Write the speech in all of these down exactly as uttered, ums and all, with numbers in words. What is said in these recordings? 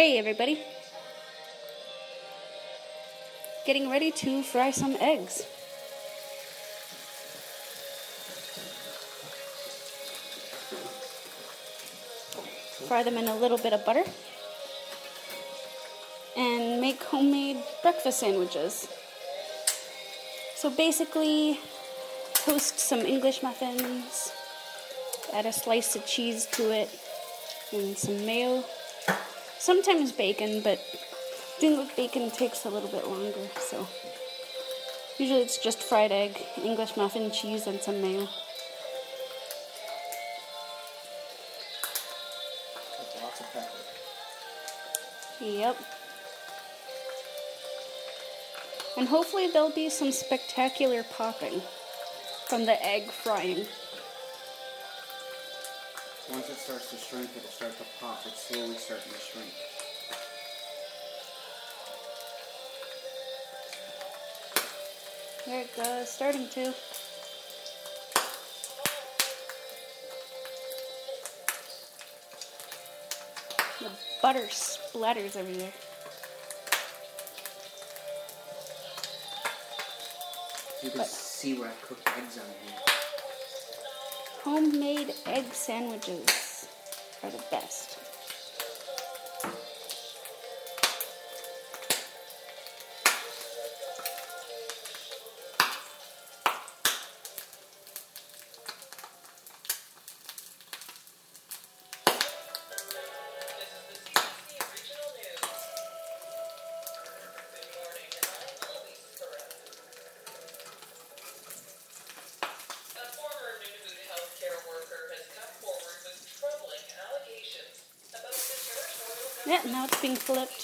Hey everybody, getting ready to fry some eggs. Fry them in a little bit of butter and make homemade breakfast sandwiches. So basically, toast some English muffins, add a slice of cheese to it, and some mayo. Sometimes bacon, but doing with bacon takes a little bit longer, so usually it's just fried egg, English muffin, cheese, and some mayo. With lots of pepper. Yep. And hopefully there'll be some spectacular popping from the egg frying. Once it starts to shrink, it'll start to pop. It's slowly starting to shrink. There it goes, starting to. The butter splatters everywhere. You can But see where I cooked eggs on here. homemade egg sandwiches are the best. Yeah, now it's being flipped.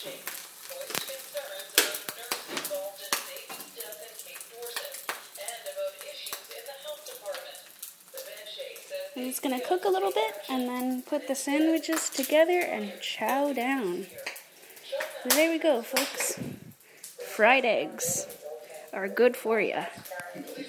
I'm just going to cook a little bit and then put the sandwiches together and chow down. So there we go, folks. Fried eggs are good for you.